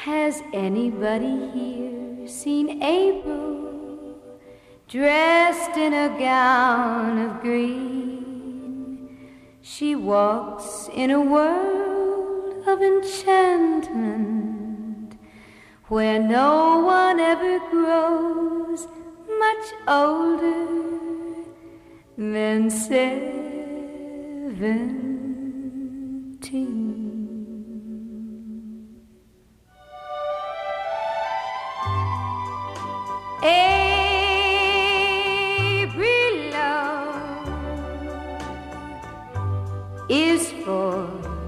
Has anybody here seen April dressed in a gown of green? She walks in a world of enchantment where no one ever grows much older than 17.